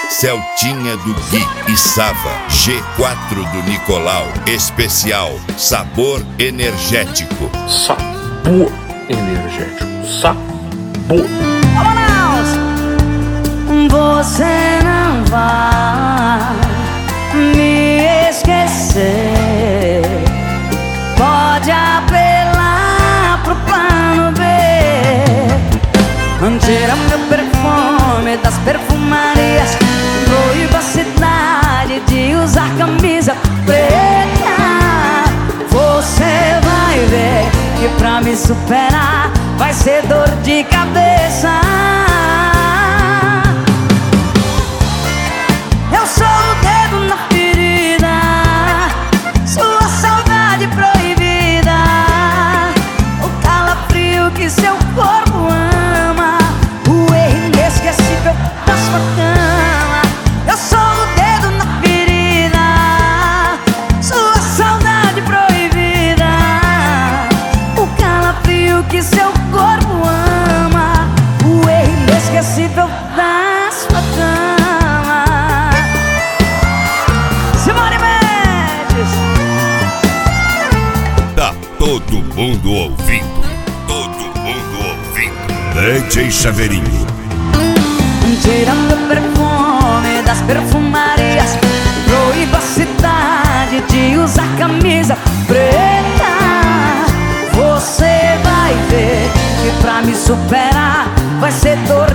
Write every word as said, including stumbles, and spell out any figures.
Celtinha do Gui e Sava, G quatro do Nicolau, especial sabor energético. Sabor energético, sabor. Vamos! Você não vai me esquecer. Pode apelar pro plano B. Tira meu perfume das perfumarias. Proíba a cidade de usar camisa preta. Você vai ver que pra me superar vai ser dor de cabeça. Eu sou o dedo na ferida, sua saudade proibida, o calafrio que seu corpo ama, o erro inesquecível da sua cama. Eu sou o dedo na ferida, sua saudade proibida, o calafrio que seu corpo ama, o erro inesquecível da sua cama. Simone Mendes! Tá todo mundo ouvindo, todo mundo ouvindo. D J Chaveirinho. Tirando o perfume das perfumarias, proíba a cidade de usar camisa preta. Você vai ver que pra me superar vai ser dor